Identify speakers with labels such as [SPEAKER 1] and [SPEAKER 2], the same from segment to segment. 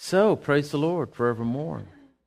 [SPEAKER 1] So, praise the Lord forevermore.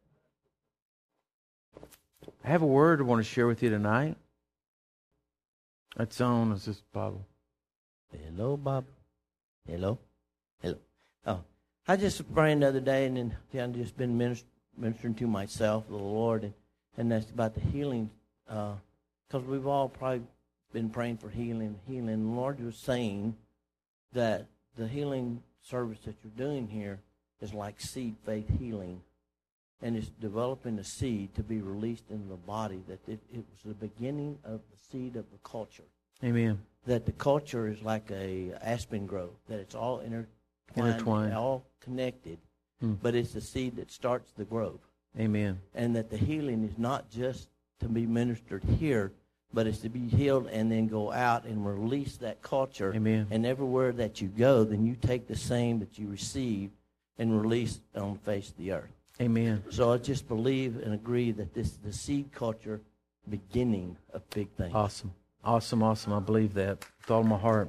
[SPEAKER 1] I have a word I want to share with you tonight. That's on as this Bible.
[SPEAKER 2] Hello, Bob. Hello. Oh, I just was praying the other day, and then I've just been ministering to myself, the Lord, and that's about the healing, because we've all probably been praying for healing. The Lord was saying that the healing service that you're doing here is like seed faith healing, and it's developing a seed to be released into the body, that it was the beginning of the seed of the culture.
[SPEAKER 1] Amen.
[SPEAKER 2] That the culture is like a aspen grove, that it's all intertwined. All connected, but it's the seed that starts the grove.
[SPEAKER 1] Amen.
[SPEAKER 2] And that the healing is not just to be ministered here, but it's to be healed and then go out and release that culture.
[SPEAKER 1] Amen.
[SPEAKER 2] And everywhere that you go, then you take the same that you received and release it on the face of the earth.
[SPEAKER 1] Amen.
[SPEAKER 2] So I just believe and agree that this is the seed culture beginning of big things.
[SPEAKER 1] Awesome. I believe that with all my heart.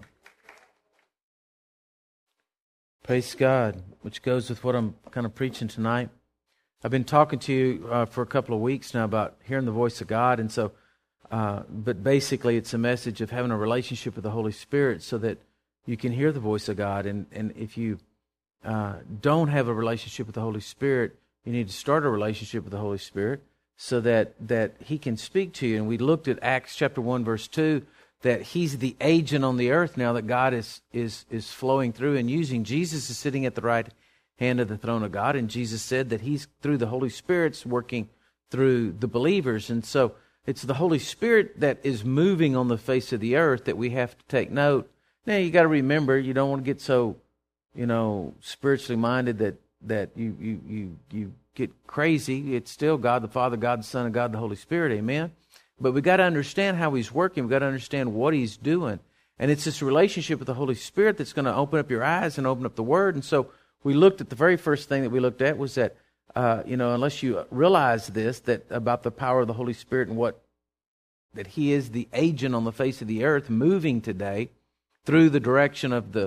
[SPEAKER 1] Praise God, which goes with what I'm kind of preaching tonight. I've been talking to you for a couple of weeks now about hearing the voice of God, and so, but basically it's a message of having a relationship with the Holy Spirit so that you can hear the voice of God. And if you don't have a relationship with the Holy Spirit, you need to start a relationship with the Holy Spirit so that He can speak to you. And we looked at Acts chapter 1, verse 2, that He's the agent on the earth now that God is flowing through and using. Jesus is sitting at the right hand of the throne of God, and Jesus said that He's, through the Holy Spirit's working through the believers. And so it's the Holy Spirit that is moving on the face of the earth that we have to take note. Now, you got to remember, you don't want to get so, spiritually minded that you get crazy. It's still God the Father, God the Son, and God the Holy Spirit. Amen. But we got to understand how He's working. We got to understand what He's doing, and it's this relationship with the Holy Spirit that's going to open up your eyes and open up the Word. And so we looked at the very first thing that we looked at was that unless you realize this, that about the power of the Holy Spirit and that He is the agent on the face of the earth, moving today through the direction of the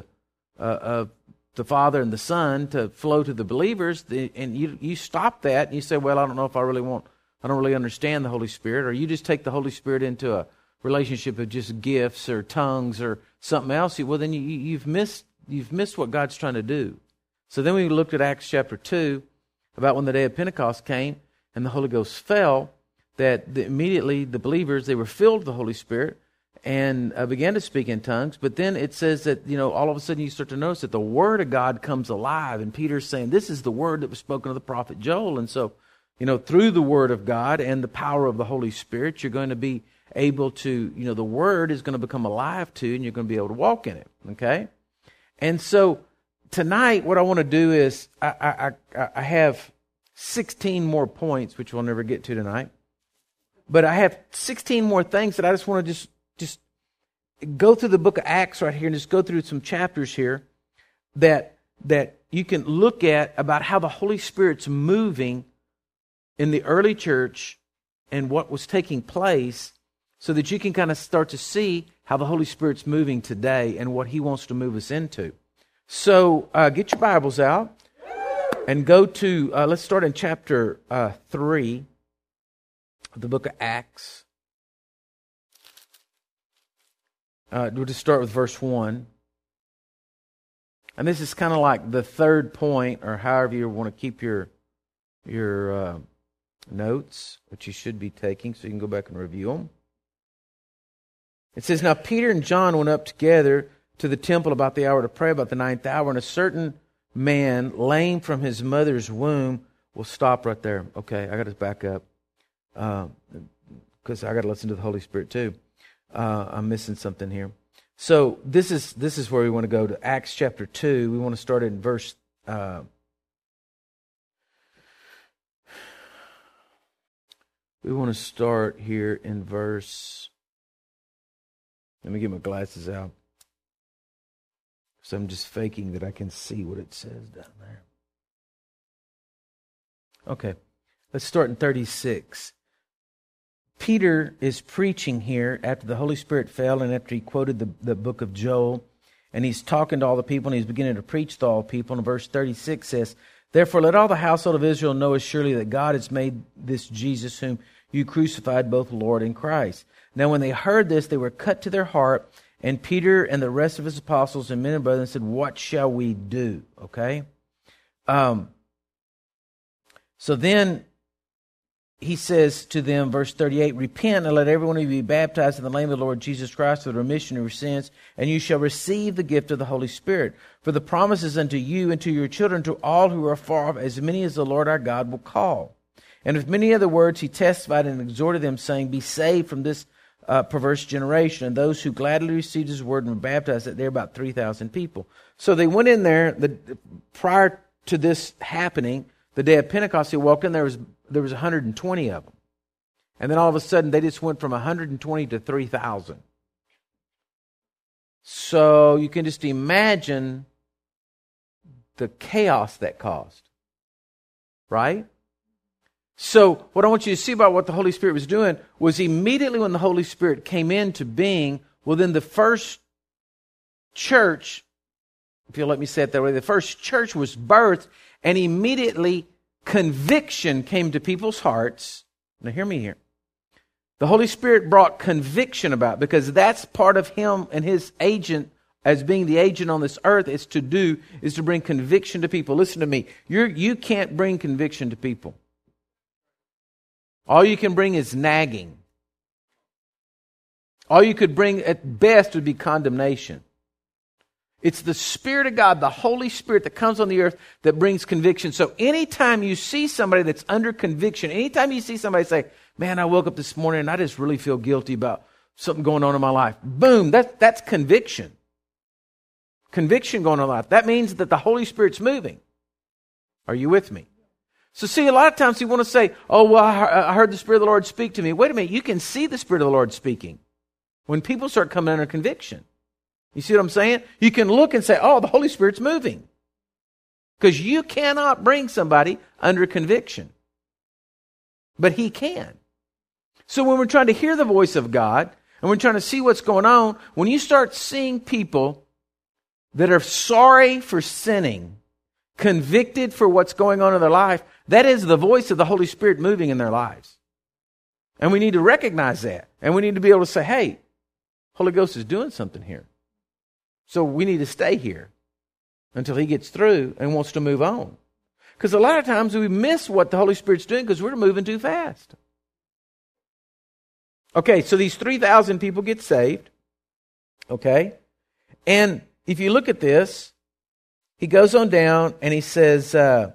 [SPEAKER 1] Father and the Son to flow to the believers, and you stop that and you say, well, I don't know if I don't really understand the Holy Spirit, or you just take the Holy Spirit into a relationship of just gifts or tongues or something else, well, then you've missed what God's trying to do. So then we looked at Acts chapter 2 about when the day of Pentecost came and the Holy Ghost fell, that immediately the believers, they were filled with the Holy Spirit and began to speak in tongues. But then it says that, all of a sudden you start to notice that the Word of God comes alive. And Peter's saying, this is the word that was spoken of the prophet Joel. And so, through the Word of God and the power of the Holy Spirit, you're going to be able to, the Word is going to become alive to you, and you're going to be able to walk in it, okay? And so tonight what I want to do is I have 16 more points, which we'll never get to tonight. But I have 16 more things that I just want to just go through the book of Acts right here and just go through some chapters here that you can look at about how the Holy Spirit's moving in the early church and what was taking place, so that you can kind of start to see how the Holy Spirit's moving today and what He wants to move us into. So get your Bibles out and go to, let's start in chapter 3 of the book of Acts. We'll just start with verse 1. And this is kind of like the third point, or however you want to keep your notes, which you should be taking, so you can go back and review them. It says, now Peter and John went up together to the temple about the hour to pray, about the 9th hour, and a certain man, lame from his mother's womb, will stop right there. Okay, I got to back up, because I got to listen to the Holy Spirit too. I'm missing something here. So this is where we want to go to Acts chapter 2. We want to start in verse. We want to start here in verse. Let me get my glasses out, so I'm just faking that I can see what it says down there. Okay, let's start in 36. Peter is preaching here after the Holy Spirit fell and after he quoted the book of Joel. And he's talking to all the people and he's beginning to preach to all people. And verse 36 says, Therefore let all the household of Israel know assuredly that God has made this Jesus whom you crucified both Lord and Christ. Now when they heard this, they were cut to their heart, and Peter and the rest of his apostles and men and brothers said, what shall we do? Okay? So then he says to them, verse 38, repent and let every one of you be baptized in the name of the Lord Jesus Christ for the remission of your sins, and you shall receive the gift of the Holy Spirit. For the promise is unto you and to your children, to all who are far off, as many as the Lord our God will call. And with many other words he testified and exhorted them, saying, be saved from this perverse generation. And those who gladly received his word and were baptized, that there were about 3,000 people. So they went in there, prior to this happening, the day of Pentecost, they walked in, there was 120 of them. And then all of a sudden, they just went from 120 to 3,000. So you can just imagine the chaos that caused. Right? So what I want you to see about what the Holy Spirit was doing was immediately when the Holy Spirit came into being, well, then the first church, if you'll let me say it that way, the first church was birthed, and immediately conviction came to people's hearts. Now hear me here. The Holy Spirit brought conviction about, because that's part of Him and His agent, as being the agent on this earth, is to bring conviction to people. Listen to me. You can't bring conviction to people. All you can bring is nagging. All you could bring at best would be condemnation. It's the Spirit of God, the Holy Spirit that comes on the earth that brings conviction. So anytime you see somebody that's under conviction, anytime you see somebody say, man, I woke up this morning and I just really feel guilty about something going on in my life. Boom, that's conviction. Conviction going on in life. That means that the Holy Spirit's moving. Are you with me? So see, a lot of times you want to say, oh, well, I heard the Spirit of the Lord speak to me. Wait a minute, you can see the Spirit of the Lord speaking when people start coming under conviction. You see what I'm saying? You can look and say, oh, the Holy Spirit's moving. Because you cannot bring somebody under conviction. But He can. So when we're trying to hear the voice of God, and we're trying to see what's going on, when you start seeing people that are sorry for sinning, convicted for what's going on in their life, that is the voice of the Holy Spirit moving in their lives. And we need to recognize that. And we need to be able to say, hey, Holy Ghost is doing something here. So we need to stay here until He gets through and wants to move on. Because a lot of times we miss what the Holy Spirit's doing because we're moving too fast. Okay, so these 3,000 people get saved. Okay? And if you look at this, he goes on down and he says,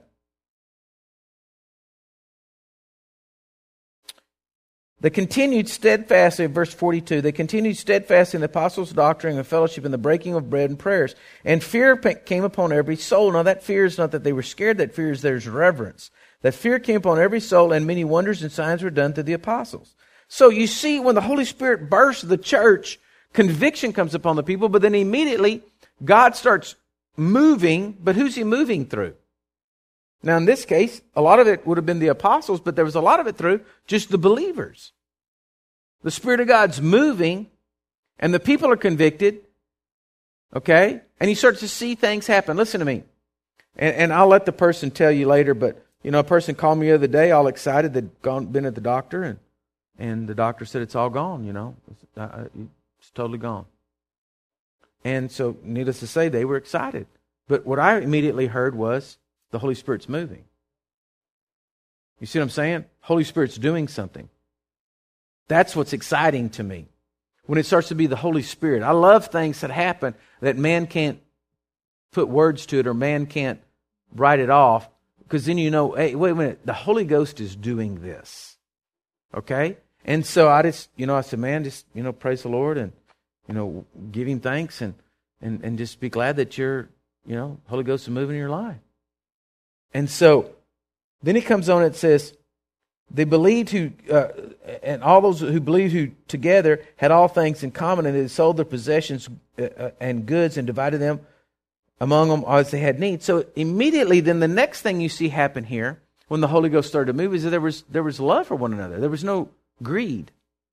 [SPEAKER 1] they continued steadfastly, verse 42, they continued steadfast in the apostles' doctrine and fellowship and the breaking of bread and prayers. And fear came upon every soul. Now that fear is not that they were scared, that fear is there's reverence. That fear came upon every soul, and many wonders and signs were done through the apostles. So you see, when the Holy Spirit bursts the church, conviction comes upon the people, but then immediately God starts moving, but who's He moving through? Now, in this case, a lot of it would have been the apostles, but there was a lot of it through just the believers. The Spirit of God's moving, and the people are convicted, okay? And you start to see things happen. Listen to me. And I'll let the person tell you later, but, a person called me the other day, all excited, they'd been at the doctor, and the doctor said it's all gone, It's totally gone. And so, needless to say, they were excited. But what I immediately heard was, the Holy Spirit's moving. You see what I'm saying? Holy Spirit's doing something. That's what's exciting to me. When it starts to be the Holy Spirit. I love things that happen that man can't put words to it or man can't write it off. Because then hey, wait a minute, the Holy Ghost is doing this. Okay? And so I just, I said, man, just, praise the Lord and, give Him thanks and just be glad that you're, Holy Ghost is moving in your life. And so, then he comes on and says, they believed and all those who believed who together had all things in common, and they sold their possessions and goods and divided them among them as they had need. So immediately, then the next thing you see happen here, when the Holy Ghost started to move, is that there was love for one another. There was no greed.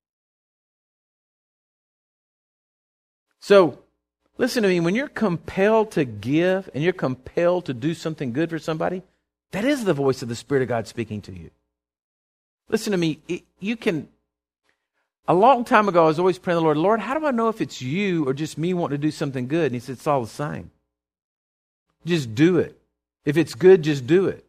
[SPEAKER 1] So, listen to me, when you're compelled to give and you're compelled to do something good for somebody, That is the voice of the Spirit of God speaking to you. Listen to me. A long time ago, I was always praying to the Lord, Lord, how do I know if it's you or just me wanting to do something good? And he said, it's all the same. Just do it. If it's good, just do it.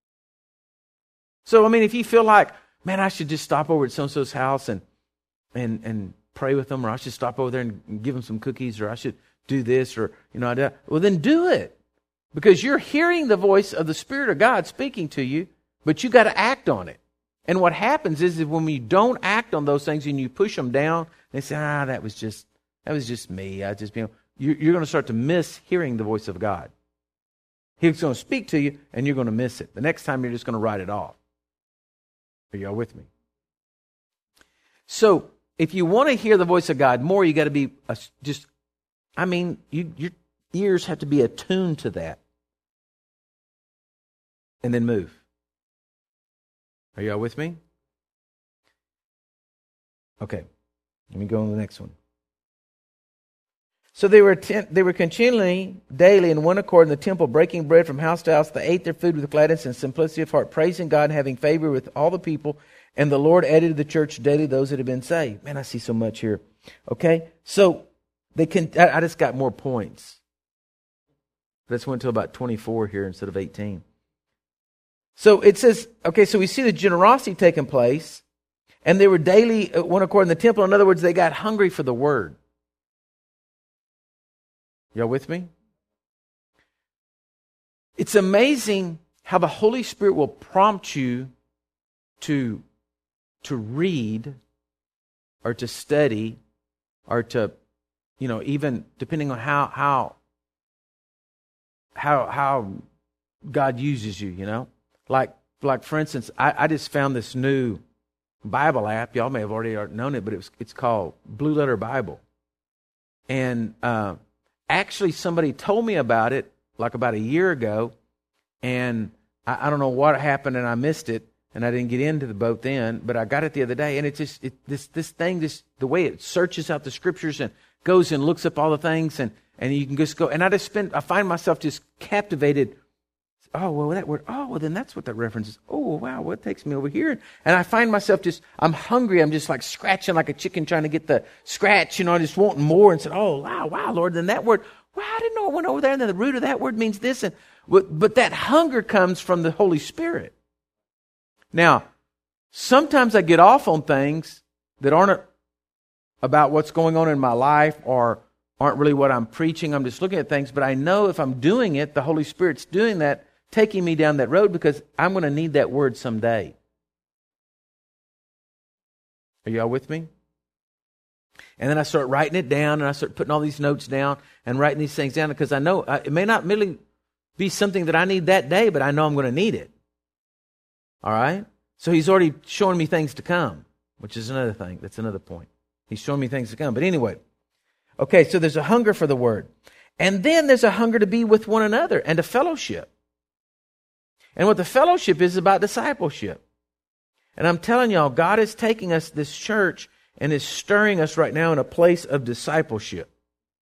[SPEAKER 1] So, if you feel like, man, I should just stop over at so-and-so's house and pray with them, or I should stop over there and give them some cookies, or I should do this, or, well, then do it. Because you're hearing the voice of the Spirit of God speaking to you, but you got to act on it. And what happens is when we don't act on those things and you push them down, they say, that was just me. You're going to start to miss hearing the voice of God. He's going to speak to you, and you're going to miss it. The next time, you're just going to write it off. Are y'all with me? So, if you want to hear the voice of God more, you got to be your ears have to be attuned to that. And then move. Are y'all with me? Okay. Let me go on to the next one. So they were continually, daily, in one accord in the temple, breaking bread from house to house. They ate their food with gladness and simplicity of heart, praising God and having favor with all the people. And the Lord added to the church daily those that had been saved. Man, I see so much here. Okay? So I just got more points. Let's went to about 24 here instead of 18. So it says, okay, so we see the generosity taking place. And they were daily at one accord in the temple. In other words, they got hungry for the word. Y'all with me? It's amazing how the Holy Spirit will prompt you to read or to study or to, even depending on how God uses you, Like for instance, I just found this new Bible app. Y'all may have already known it, but it's called Blue Letter Bible. And actually, somebody told me about it like about a year ago, and I don't know what happened, and I missed it, and I didn't get into the boat then, but I got it the other day, and it's just this thing, the way it searches out the scriptures and goes and looks up all the things, and you can just go, and I find myself just captivated. Oh, well, that word, then that's what that reference is. Oh, wow, what takes me over here? And I find myself I'm hungry. I'm just like scratching like a chicken trying to get the scratch, just wanting more, and said, oh, wow, Lord, then that word, wow, I didn't know it went over there, and then the root of that word means this. But that hunger comes from the Holy Spirit. Now, sometimes I get off on things that aren't about what's going on in my life or aren't really what I'm preaching. I'm just looking at things, but I know if I'm doing it, the Holy Spirit's doing that, taking me down that road, because I'm going to need that word someday. Are y'all with me? And then I start writing it down, and I start putting all these notes down and writing these things down, because I know it may not really be something that I need that day, but I know I'm going to need it. All right? So he's already showing me things to come, which is another thing. That's another point. He's showing me things to come. But anyway, okay, so there's a hunger for the word. And then there's a hunger to be with one another and a fellowship. And what the fellowship is about discipleship. And I'm telling y'all, God is taking us, this church, and is stirring us right now in a place of discipleship.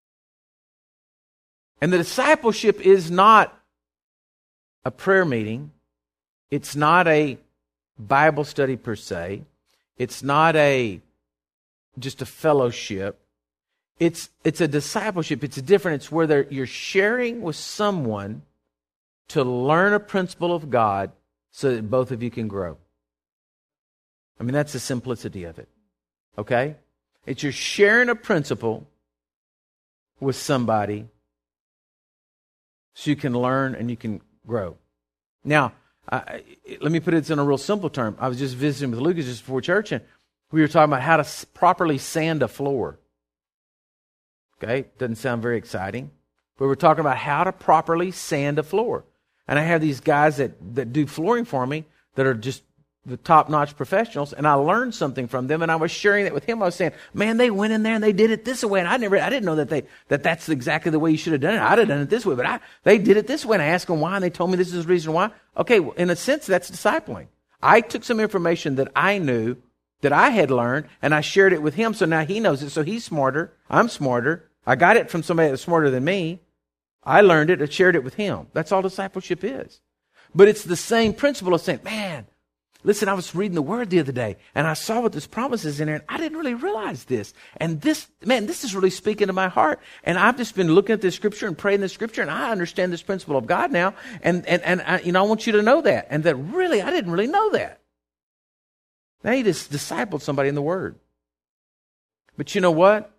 [SPEAKER 1] And the discipleship is not a prayer meeting. It's not a Bible study per se. It's not just a fellowship. It's a discipleship. It's different. It's where you're sharing with someone to learn a principle of God so that both of you can grow. That's the simplicity of it. Okay? It's you're sharing a principle with somebody so you can learn and you can grow. Now, let me put it in a real simple term. I was just visiting with Lucas just before church, and we were talking about how to properly sand a floor. Okay? Doesn't sound very exciting. But we're talking about how to properly sand a floor. And I have these guys that do flooring for me that are just the top-notch professionals, and I learned something from them, and I was sharing that with him. I was saying, man, they went in there and they did it this way, and I didn't know that's exactly the way you should have done it. I'd have done it this way, but they did it this way, and I asked them why, and they told me this is the reason why. Okay, well, in a sense, that's discipling. I took some information that I knew, that I had learned, and I shared it with him, so now he knows it, so he's smarter, I'm smarter. I got it from somebody that's smarter than me. I learned it and shared it with him. That's all discipleship is. But it's the same principle of saying, man, listen, I was reading the Word the other day, and I saw what this promise is in there, and I didn't really realize this. And this is really speaking to my heart. And I've just been looking at this Scripture and praying this Scripture, and I understand this principle of God now. And I, I want you to know that. And that really, I didn't really know that. Now you just discipled somebody in the Word. But you know what?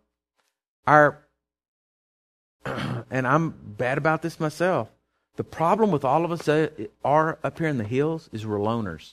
[SPEAKER 1] And I'm bad about this myself. The problem with all of us that are up here in the hills is we're loners.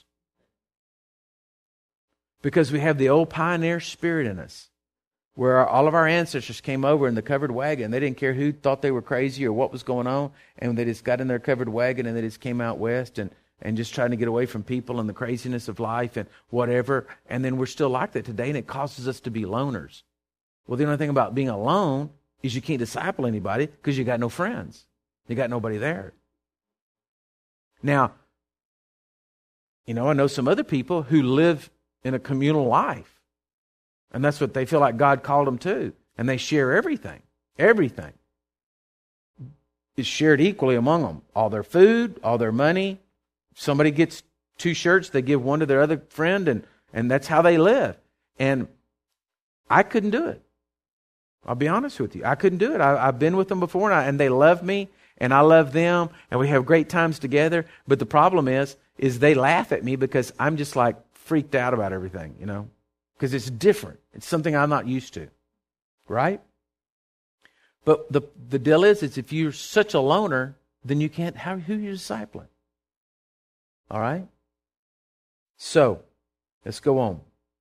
[SPEAKER 1] Because we have the old pioneer spirit in us, where all of our ancestors came over in the covered wagon. They didn't care who thought they were crazy or what was going on, and they just got in their covered wagon and they just came out west and just trying to get away from people and the craziness of life and whatever. And then we're still like that today, and it causes us to be loners. Well, the only thing about being alone is you can't disciple anybody because you got no friends. You got nobody there. Now, I know some other people who live in a communal life. And that's what they feel like God called them to. And they share everything. Everything is shared equally among them. All their food, all their money. If somebody gets 2 shirts, they give one to their other friend, and that's how they live. And I couldn't do it. I'll be honest with you. I couldn't do it. I've been with them before, and they love me, and I love them, and we have great times together. But the problem is they laugh at me because I'm just like freaked out about everything, because it's different. It's something I'm not used to, right? But the deal is if you're such a loner, then you can't. Who are you discipling? All right. So let's go on.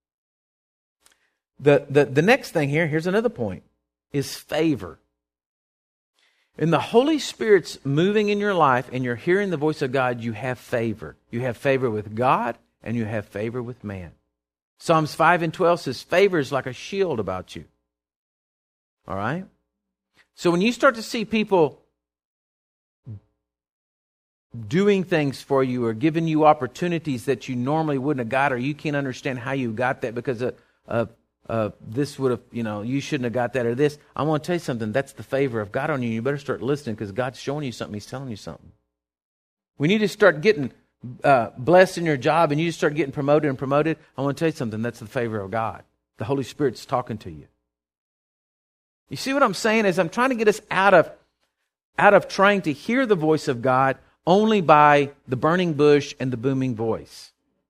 [SPEAKER 1] The next thing here's another point, is favor. In the Holy Spirit's moving in your life and you're hearing the voice of God, you have favor. You have favor with God and you have favor with man. Psalms 5:12 says favor is like a shield about you. All right? So when you start to see people doing things for you or giving you opportunities that you normally wouldn't have got, or you can't understand how you got that because this would have, you shouldn't have got that or this. I want to tell you something. That's the favor of God on you. You better start listening because God's showing you something. He's telling you something. When you just start getting blessed in your job and you just start getting promoted, I want to tell you something. That's the favor of God. The Holy Spirit's talking to you. You see what I'm saying is I'm trying to get us out of trying to hear the voice of God only by the burning bush and the booming voice.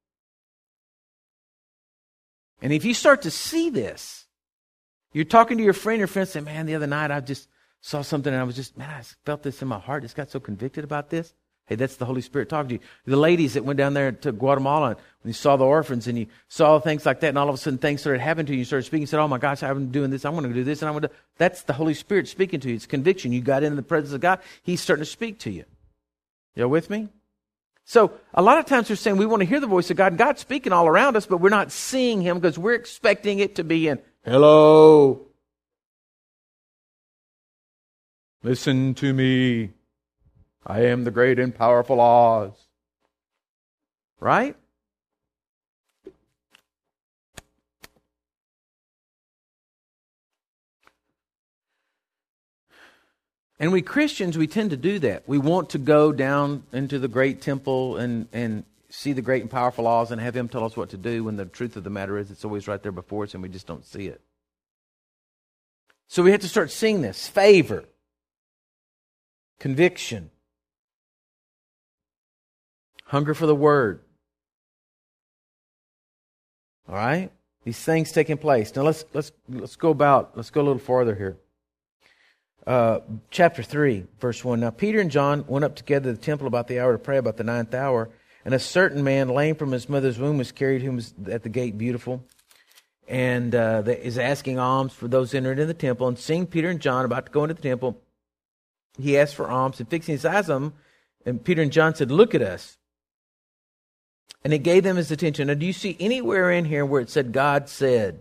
[SPEAKER 1] And if you start to see this, you're talking to your friend say, man, the other night I just saw something and I felt this in my heart. Just got so convicted about this. Hey, that's the Holy Spirit talking to you. The ladies that went down there to Guatemala and you saw the orphans and you saw things like that, and all of a sudden things started happening to you. You started speaking, you said, oh my gosh, I've been doing this. I'm going to do this. And that's the Holy Spirit speaking to you. It's conviction. You got into the presence of God. He's starting to speak to you. You with me? So a lot of times we're saying we want to hear the voice of God. God's speaking all around us, but we're not seeing Him because we're expecting it to be in, hello, listen to me. I am the great and powerful Oz. Right? And we Christians, we tend to do that. We want to go down into the great temple and see the great and powerful Oz and have Him tell us what to do, when the truth of the matter is it's always right there before us and we just don't see it. So we have to start seeing this. Favor. Conviction. Hunger for the Word. All right? These things taking place. Now let's go a little farther here. Chapter 3, verse 1. Now Peter and John went up together to the temple about the hour to pray, about the 9th hour. And a certain man, lame from his mother's womb, was carried, whom was at the gate beautiful, and is asking alms for those entering in the temple. And seeing Peter and John about to go into the temple, he asked for alms, and fixing his eyes on them, and Peter and John said, look at us. And he gave them his attention. Now, do you see anywhere in here where it said God said?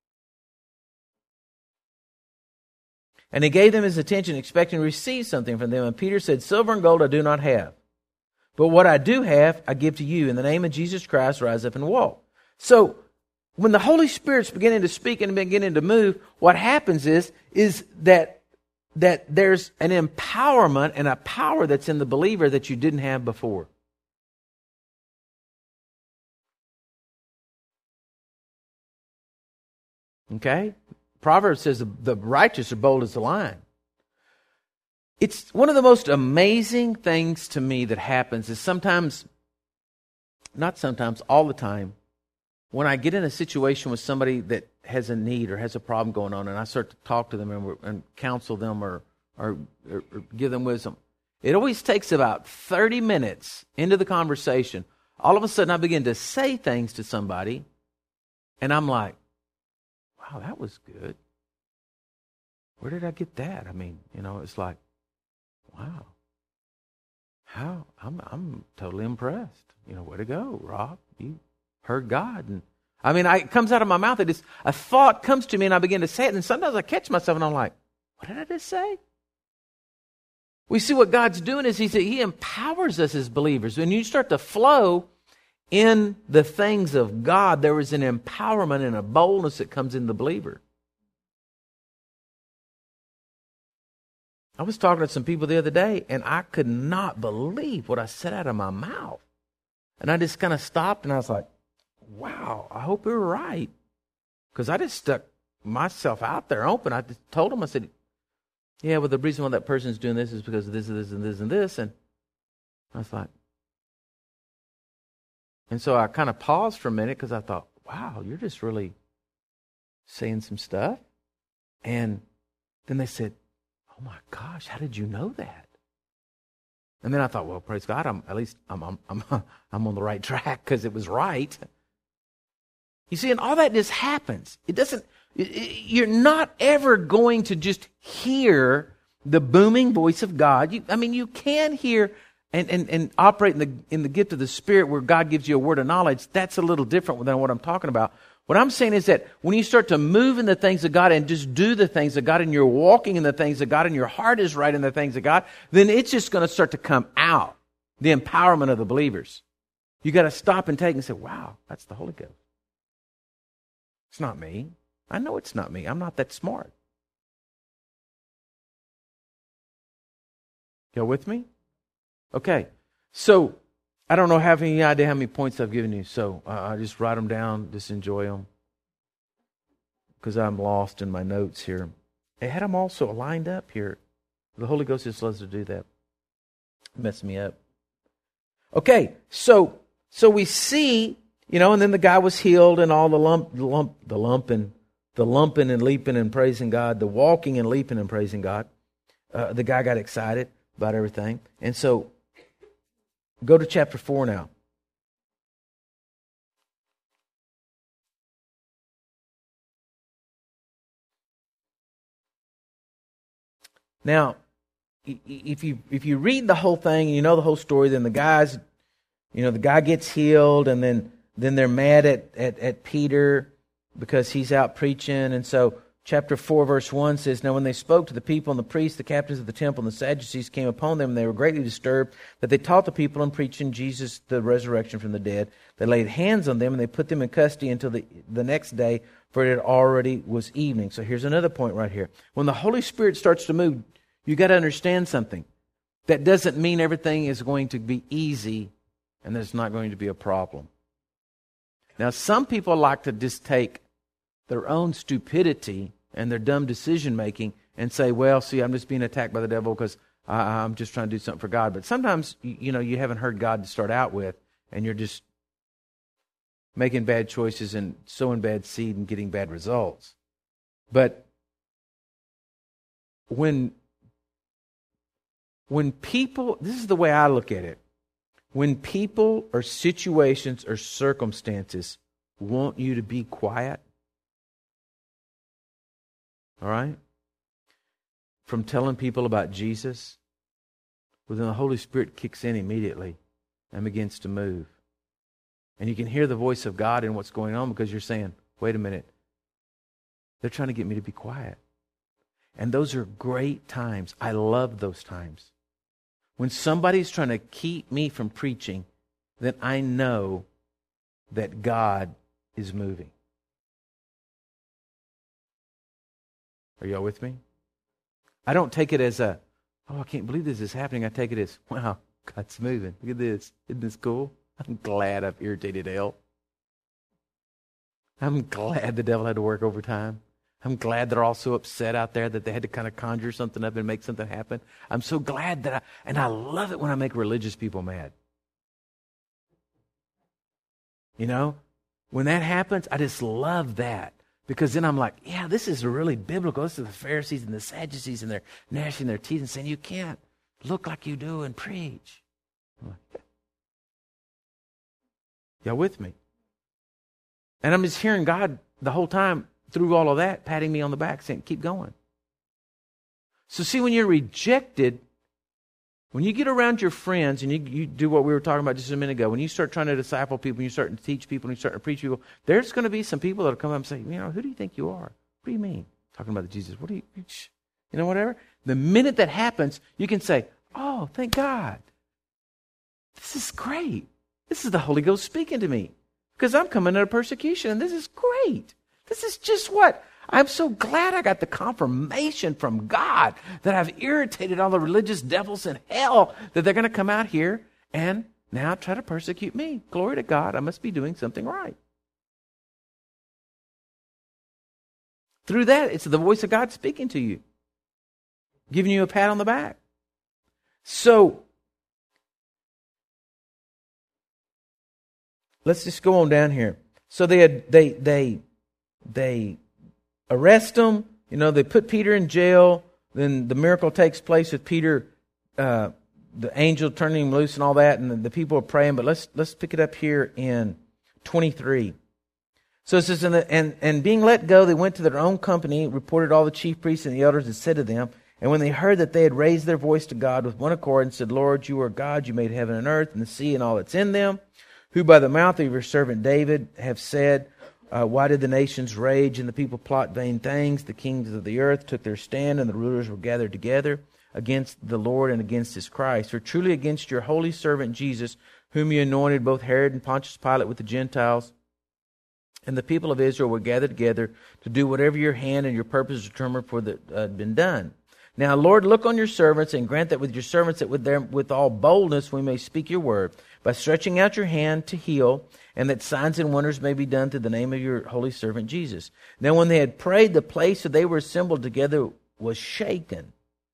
[SPEAKER 1] And he gave them his attention, expecting to receive something from them. And Peter said, silver and gold I do not have, but what I do have, I give to you. In the name of Jesus Christ, rise up and walk. So, when the Holy Spirit's beginning to speak and beginning to move, what happens is that there's an empowerment and a power that's in the believer that you didn't have before. Okay? Proverbs says the righteous are bold as the lion. It's one of the most amazing things to me that happens is sometimes, not sometimes, all the time, when I get in a situation with somebody that has a need or has a problem going on, and I start to talk to them and counsel them or give them wisdom, it always takes about 30 minutes into the conversation. All of a sudden, I begin to say things to somebody, and I'm like, wow, that was good. Where did I get that? I mean, it's like, wow. How? I'm totally impressed. Way to go, Rob. You heard God. And it comes out of my mouth. A thought comes to me, and I begin to say it, and sometimes I catch myself, and I'm like, what did I just say? We see what God's doing is He empowers us as believers. When you start to flow in the things of God, there is an empowerment and a boldness that comes in the believer. I was talking to some people the other day, and I could not believe what I said out of my mouth. And I just kind of stopped, and I was like, wow, I hope we were right. Because I just stuck myself out there open. I just told them, I said, yeah, well, the reason why that person's doing this is because of this and this and this and this. And I was like, and so I kind of paused for a minute because I thought, wow, you're just really saying some stuff. And then they said, oh my gosh, how did you know that? And then I thought, well, praise God, I'm on the right track because it was right. You see, and all that just happens. You're not ever going to just hear the booming voice of God. You can hear and operate in the gift of the Spirit where God gives you a word of knowledge. That's a little different than what I'm talking about. What I'm saying is that when you start to move in the things of God and just do the things of God, and you're walking in the things of God, and your heart is right in the things of God, then it's just going to start to come out, the empowerment of the believers. You got to stop and take and say, wow, that's the Holy Ghost. It's not me. I know it's not me. I'm not that smart. Y'all with me? Okay. So, I don't have any idea how many points I've given you, so I just write them down, just enjoy them, because I'm lost in my notes here. I had them also lined up here. The Holy Ghost just loves to do that. Mess me up. Okay, so we see, and then the guy was healed, and all the lumping and leaping and praising God, the walking and leaping and praising God. The guy got excited about everything, and so go to chapter 4 now. Now, if you read the whole thing and you know the whole story, then the guy gets healed, and then they're mad at Peter because he's out preaching. And so chapter 4 verse 1 says, now when they spoke to the people and the priests, the captains of the temple, and the Sadducees came upon them, and they were greatly disturbed that they taught the people and preaching Jesus the resurrection from the dead. They laid hands on them, and they put them in custody until the next day, for it already was evening. So here's another point right here. When the Holy Spirit starts to move, you got to understand something. That doesn't mean everything is going to be easy and there's not going to be a problem. Now, some people like to just take their own stupidity and their dumb decision-making and say, well, see, I'm just being attacked by the devil because I'm just trying to do something for God. But sometimes, you haven't heard God to start out with, and you're just making bad choices and sowing bad seed and getting bad results. But when people, this is the way I look at it, when people or situations or circumstances want you to be quiet, all right, from telling people about Jesus, well, then the Holy Spirit kicks in immediately and begins to move. And you can hear the voice of God in what's going on, because you're saying, wait a minute, they're trying to get me to be quiet. And those are great times. I love those times. When somebody's trying to keep me from preaching, then I know that God is moving. Are y'all with me? I don't take it as I can't believe this is happening. I take it as, wow, God's moving. Look at this. Isn't this cool? I'm glad I've irritated hell. I'm glad the devil had to work overtime. I'm glad they're all so upset out there that they had to kind of conjure something up and make something happen. I'm so glad that I love it when I make religious people mad. You know, when that happens, I just love that. Because then I'm like, yeah, this is really biblical. This is the Pharisees and the Sadducees, and they're gnashing their teeth and saying, you can't look like you do and preach. Y'all with me? And I'm just hearing God the whole time through all of that, patting me on the back, saying, keep going. So see, when you're rejected, when you get around your friends and you do what we were talking about just a minute ago, when you start trying to disciple people, you start to teach people, and you start to preach people, there's going to be some people that will come up and say, you know, who do you think you are? What do you mean? Talking about Jesus. What do you know, whatever. The minute that happens, you can say, oh, thank God. This is great. This is the Holy Ghost speaking to me. Because I'm coming under persecution, and this is great. This is just what? I'm so glad I got the confirmation from God that I've irritated all the religious devils in hell, that they're going to come out here and now try to persecute me. Glory to God, I must be doing something right. Through that, it's the voice of God speaking to you, giving you a pat on the back. So, let's just go on down here. So they arrest him. You know, they put Peter in jail. Then the miracle takes place with Peter, the angel turning him loose and all that, and the people are praying. But let's pick it up here in 23. So it says, and being let go, they went to their own company, reported all the chief priests and the elders, and said to them, and when they heard that they had raised their voice to God with one accord and said, Lord, you are God, you made heaven and earth and the sea and all that's in them, who by the mouth of your servant David have said, why did the nations rage and the people plot vain things? The kings of the earth took their stand, and the rulers were gathered together against the Lord and against his Christ. For truly against your holy servant Jesus, whom you anointed, both Herod and Pontius Pilate with the Gentiles, and the people of Israel were gathered together to do whatever your hand and your purpose determined for that had been done. Now, Lord, look on your servants and grant that with your servants that with all boldness we may speak your word, by stretching out your hand to heal, and that signs and wonders may be done through the name of your holy servant Jesus. Now when they had prayed, the place where they were assembled together was shaken,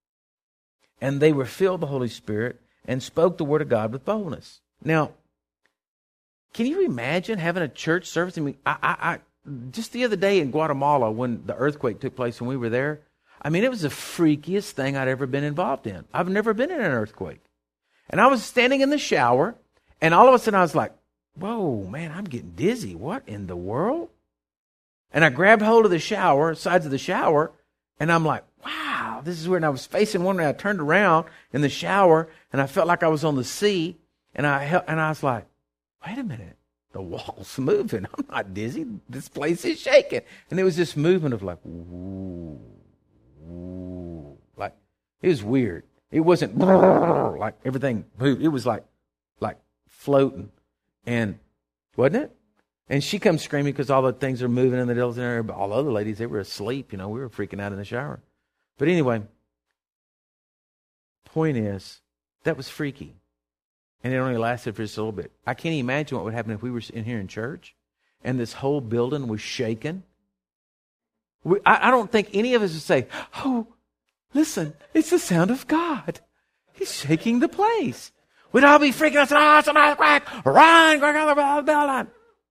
[SPEAKER 1] and they were filled with the Holy Spirit and spoke the word of God with boldness. Now, can you imagine having a church service? I mean, I just the other day in Guatemala when the earthquake took place when we were there, I mean, it was the freakiest thing I'd ever been involved in. I've never been in an earthquake. And I was standing in the shower, and all of a sudden I was like, whoa, man, I'm getting dizzy. What in the world? And I grabbed hold of the shower, sides of the shower, and I'm like, wow, this is weird. And I was facing one way. I turned around in the shower, and I felt like I was on the sea, and I was like, wait a minute, the wall's moving. I'm not dizzy. This place is shaking. And it was this movement of like, ooh, ooh. Like, it was weird. It wasn't like everything moved. It was like floating. And wasn't it? And she comes screaming because all the things are moving and the devil's in there. But all the other ladies, they were asleep. You know, we were freaking out in the shower. But anyway, point is, that was freaky. And it only lasted for just a little bit. I can't imagine what would happen if we were in here in church and this whole building was shaken. I don't think any of us would say, oh, listen, it's the sound of God. He's shaking the place. We'd all be freaking out, oh, somebody's crack, run, quick out of the building.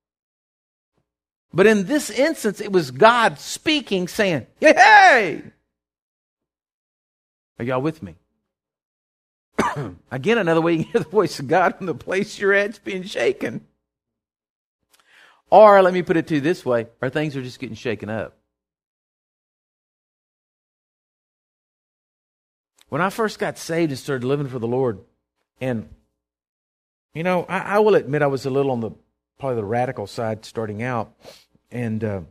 [SPEAKER 1] But in this instance, it was God speaking, saying, hey! Are y'all with me? Again, another way you can hear the voice of God when the place you're at's being shaken. Or, let me put it to you this way, or things are just getting shaken up. When I first got saved and started living for the Lord, and, you know, I will admit I was a little on probably the radical side starting out, and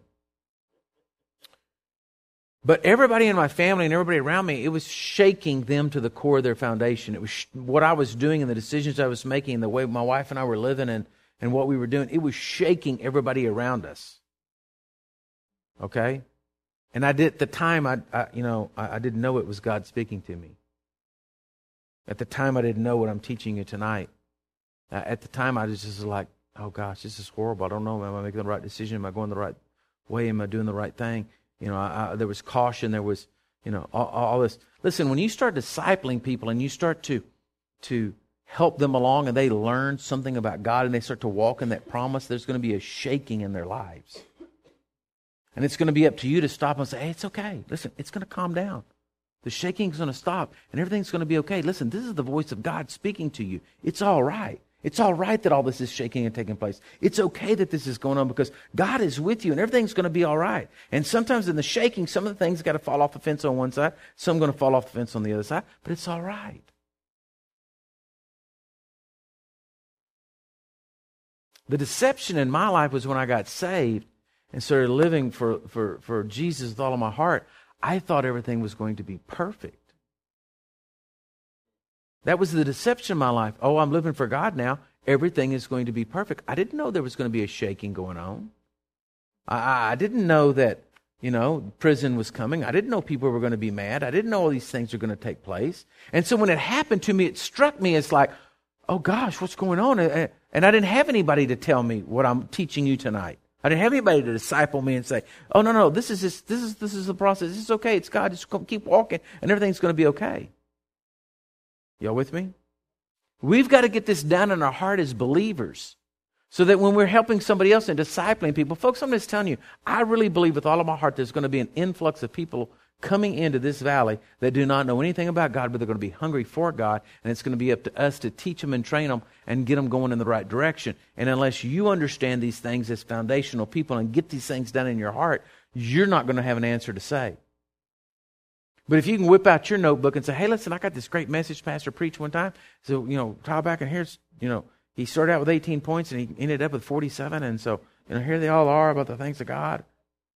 [SPEAKER 1] but everybody in my family and everybody around me, it was shaking them to the core of their foundation. It was what I was doing and the decisions I was making and the way my wife and I were living and what we were doing. It was shaking everybody around us. Okay? And at the time, I didn't know it was God speaking to me. At the time, I didn't know what I'm teaching you tonight. At the time, I was just like, oh gosh, this is horrible. I don't know. Am I making the right decision? Am I going the right way? Am I doing the right thing? There was caution. There was, all this. Listen, when you start discipling people and you start to help them along and they learn something about God and they start to walk in that promise, there's going to be a shaking in their lives. And it's going to be up to you to stop and say, hey, it's okay. Listen, it's going to calm down. The shaking's going to stop and everything's going to be okay. Listen, this is the voice of God speaking to you. It's all right. It's all right that all this is shaking and taking place. It's okay that this is going on because God is with you and everything's going to be all right. And sometimes in the shaking, some of the things got to fall off the fence on one side, some going to fall off the fence on the other side, but it's all right. The deception in my life was when I got saved and started living for Jesus with all of my heart. I thought everything was going to be perfect. That was the deception in my life. Oh, I'm living for God now. Everything is going to be perfect. I didn't know there was going to be a shaking going on. I didn't know that, prison was coming. I didn't know people were going to be mad. I didn't know all these things were going to take place. And so when it happened to me, it struck me as like, oh gosh, what's going on? And I didn't have anybody to tell me what I'm teaching you tonight. I didn't have anybody to disciple me and say, oh, no, this is the process. It's okay. It's God. Just keep walking and everything's going to be okay. Y'all with me? We've got to get this down in our heart as believers so that when we're helping somebody else and discipling people, folks, I'm just telling you, I really believe with all of my heart there's going to be an influx of people coming into this valley that do not know anything about God, but they're going to be hungry for God, and it's going to be up to us to teach them and train them and get them going in the right direction. And unless you understand these things as foundational people and get these things down in your heart, you're not going to have an answer to say. But if you can whip out your notebook and say, hey, listen, I got this great message Pastor preached one time. So, tie back and here's, he started out with 18 points and he ended up with 47. And so, here they all are about the things of God.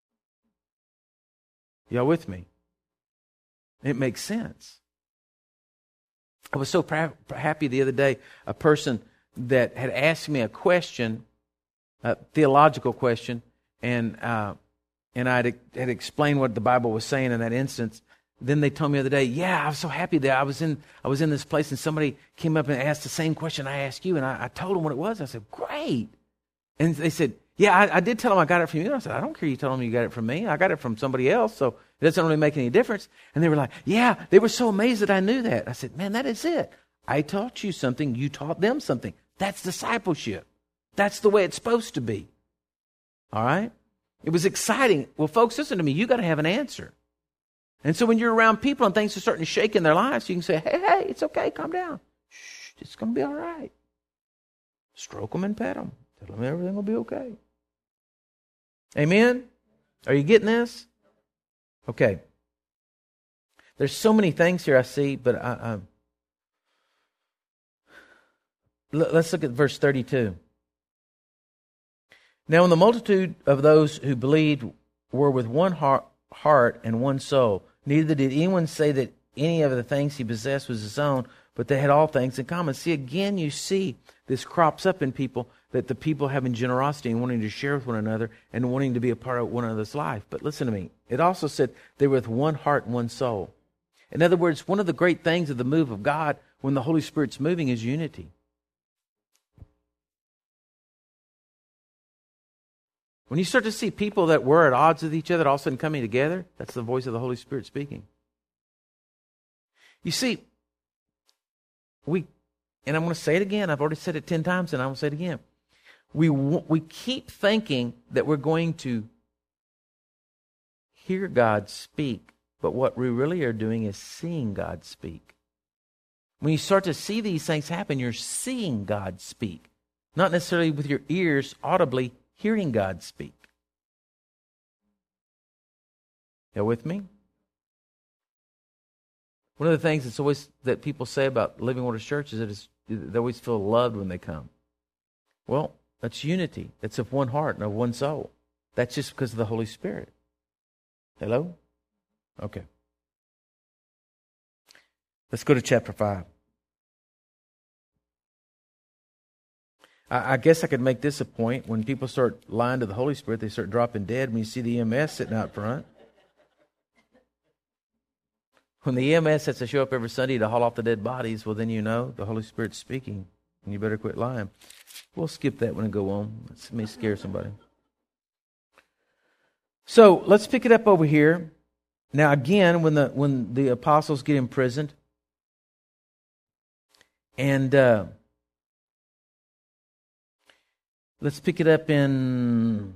[SPEAKER 1] Y'all with me? It makes sense. I was so happy the other day, a person that had asked me a question, a theological question, and I had explained what the Bible was saying in that instance. Then they told me the other day, yeah, I was so happy that I was in this place and somebody came up and asked the same question I asked you, and I told them what it was. I said, great. And they said, yeah, I did tell them I got it from you. And I said, I don't care you tell them you got it from me. I got it from somebody else, so it doesn't really make any difference. And they were like, yeah, they were so amazed that I knew that. I said, man, that is it. I taught you something. You taught them something. That's discipleship. That's the way it's supposed to be. All right? It was exciting. Well, folks, listen to me. You got to have an answer. And so when you're around people and things are starting to shake in their lives, you can say, hey, it's okay. Calm down. Shh, it's going to be all right. Stroke them and pet them. Tell them everything will be okay. Amen? Are you getting this? Okay. There's so many things here I see, but let's look at verse 32. Now when the multitude of those who believed were with one heart and one soul, neither did anyone say that any of the things he possessed was his own, but they had all things in common. See, again, you see this crops up in people, that the people having generosity and wanting to share with one another and wanting to be a part of one another's life. But listen to me. It also said they were with one heart and one soul. In other words, one of the great things of the move of God when the Holy Spirit's moving is unity. When you start to see people that were at odds with each other all of a sudden coming together, that's the voice of the Holy Spirit speaking. You see, and I'm going to say it again. I've already said it 10 times and I'm going to say it again. We keep thinking that we're going to hear God speak, but what we really are doing is seeing God speak. When you start to see these things happen, you're seeing God speak, not necessarily with your ears audibly hearing God speak. You with me? One of the things that's always that people say about Living Waters Church is that they always feel loved when they come. Well, that's unity. It's of one heart and of one soul. That's just because of the Holy Spirit. Hello? Okay. Let's go to chapter 5. I guess I could make this a point. When people start lying to the Holy Spirit, they start dropping dead when you see the EMS sitting out front. When the EMS has to show up every Sunday to haul off the dead bodies, well, then you know the Holy Spirit's speaking, and you better quit lying. We'll skip that one and go on. Let me scare somebody. So let's pick it up over here. Now again, when the apostles get imprisoned, and let's pick it up in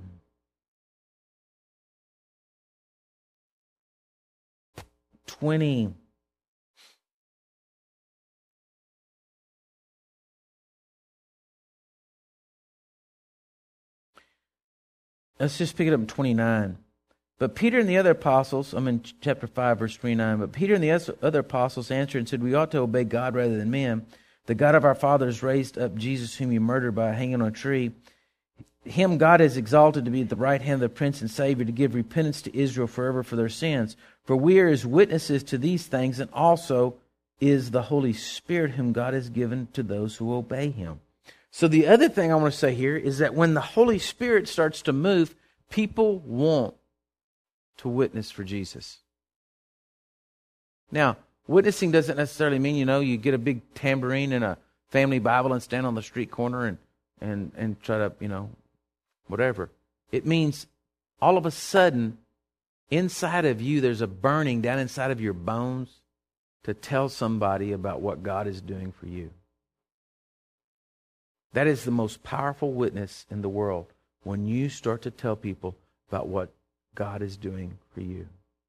[SPEAKER 1] Let's just pick it up in 29. But Peter and the other apostles, I'm in chapter 5, verse 29, but Peter and the other apostles answered and said, we ought to obey God rather than men. The God of our fathers raised up Jesus, whom you murdered by hanging on a tree. Him God has exalted to be at the right hand of the Prince and Savior, to give repentance to Israel forever for their sins. For we are his witnesses to these things, and also is the Holy Spirit, whom God has given to those who obey him. So the other thing I want to say here is that when the Holy Spirit starts to move, people want to witness for Jesus. Now, witnessing doesn't necessarily mean, you get a big tambourine and a family Bible and stand on the street corner and try to, whatever. It means all of a sudden, inside of you, there's a burning down inside of your bones to tell somebody about what God is doing for you. That is the most powerful witness in the world, when you start to tell people about what God is doing for you.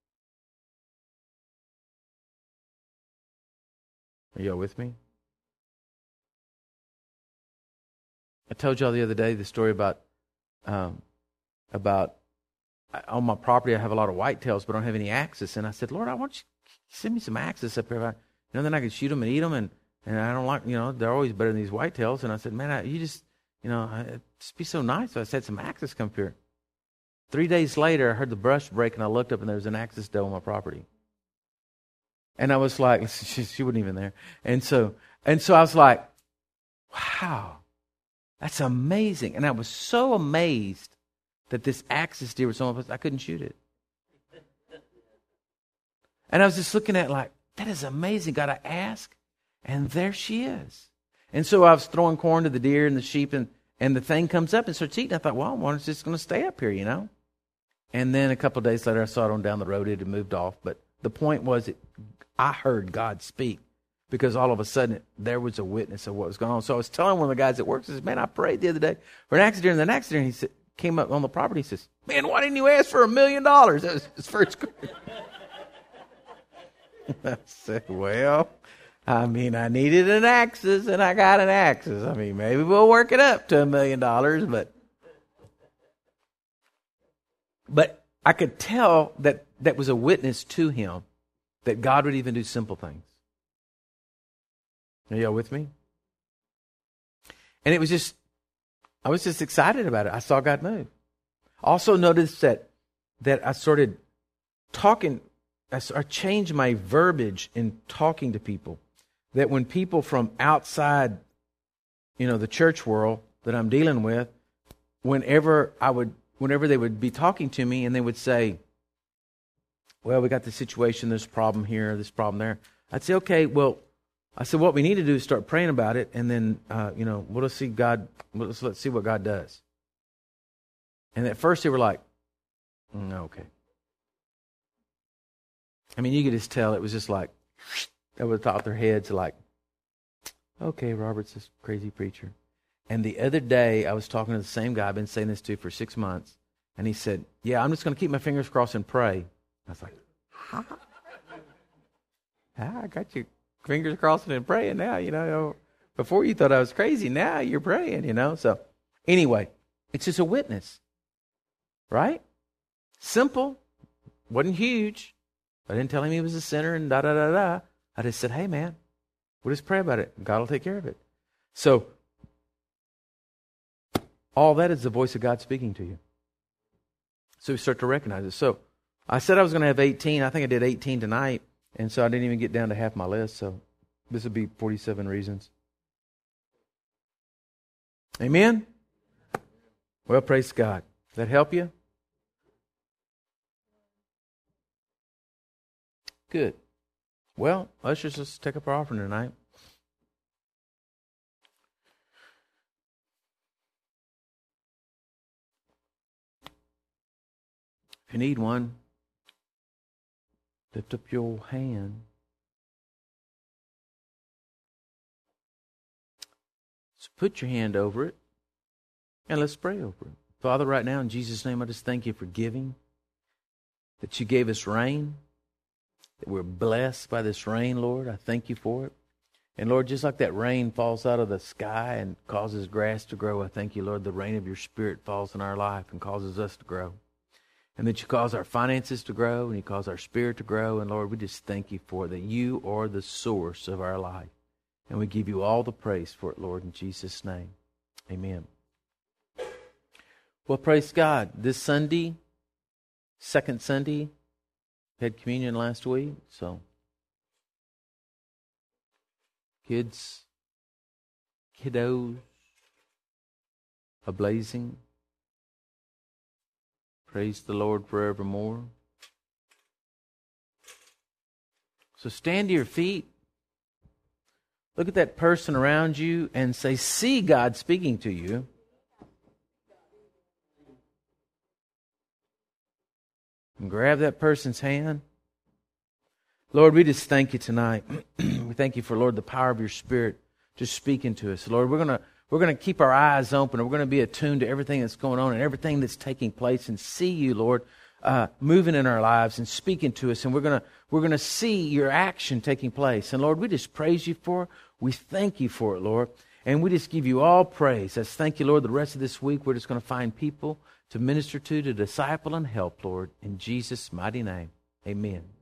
[SPEAKER 1] Are y'all with me? I told y'all the other day the story about on my property I have a lot of whitetails, but I don't have any axes. And I said, Lord, I want you to send me some axes up here. Then I can shoot them and eat them, and I don't like, they're always better than these whitetails. And I said, man, it'd just be so nice if I said some axes come up here. 3 days later, I heard the brush break, and I looked up, and there was an axis doe on my property. And I was like, she wasn't even there. And so I was like, wow, that's amazing. And I was so amazed that this axis deer was on my place, I couldn't shoot it. And I was just looking at it like, that is amazing. Got to ask. And there she is. And so I was throwing corn to the deer and the sheep, and the thing comes up and starts eating. I thought, well, it's just going to stay up here, And then a couple of days later, I saw it on down the road. It had moved off. But the point was, I heard God speak, because all of a sudden there was a witness of what was going on. So I was telling one of the guys at work, I said, man, I prayed the other day for an accident. And the accident, he came up on the property. He says, man, why didn't you ask for $1 million? That was his first question. I said, well, I needed an axis, and I got an axis. Maybe we'll work it up to $1 million, but I could tell that was a witness to him, that God would even do simple things. Are y'all with me? And I was just excited about it. I saw God move. Also noticed that I started talking, I changed my verbiage in talking to people. That when people from outside, the church world that I'm dealing with, whenever they would be talking to me and they would say, well, we got this situation, this problem here, this problem there. I'd say, okay, well, I said, what we need to do is start praying about it, and then, let's see what God does. And at first they were like, okay. You could just tell it was just like, over the top of their heads, like, okay, Robert's this crazy preacher. And the other day, I was talking to the same guy I've been saying this to for 6 months, and he said, yeah, I'm just going to keep my fingers crossed and pray. I was like, huh? I got your fingers crossed and praying now, Before you thought I was crazy, now you're praying, So anyway, it's just a witness, right? Simple, wasn't huge. I didn't tell him he was a sinner and da-da-da-da. I just said, hey, man, we'll just pray about it. God will take care of it. So, all that is the voice of God speaking to you. So we start to recognize it. So, I said I was going to have 18. I think I did 18 tonight. And so I didn't even get down to half my list. So, this would be 47 reasons. Amen? Well, praise God. Does that help you? Good. Well, ushers, let's take up our offering tonight. you need one, lift up your hand. So put your hand over it, and let's pray over it. Father, right now, in Jesus' name, I just thank you for giving, that you gave us rain, that we're blessed by this rain, Lord. I thank you for it. And Lord, just like that rain falls out of the sky and causes grass to grow, I thank you, Lord, the rain of your Spirit falls in our life and causes us to grow. And that you cause our finances to grow and you cause our spirit to grow. And Lord, we just thank you for it, that you are the source of our life. And we give you all the praise for it, Lord, in Jesus' name. Amen. Well, praise God. This Sunday, second Sunday, had communion last week, so kiddos, a-blazing. Praise the Lord forevermore. So stand to your feet. Look at that person around you and say, see God speaking to you. And grab that person's hand. Lord, we just thank you tonight. We thank you for, Lord, the power of your Spirit just speaking to us. Lord, we're gonna keep our eyes open, and we're gonna be attuned to everything that's going on and everything that's taking place, and see you, Lord, moving in our lives and speaking to us. And we're gonna see your action taking place. And Lord, we just praise you for it. We thank you for it, Lord, and we just give you all praise. Let's thank you, Lord. The rest of this week, we're just gonna find people to minister to disciple, and help, Lord, in Jesus' mighty name. Amen.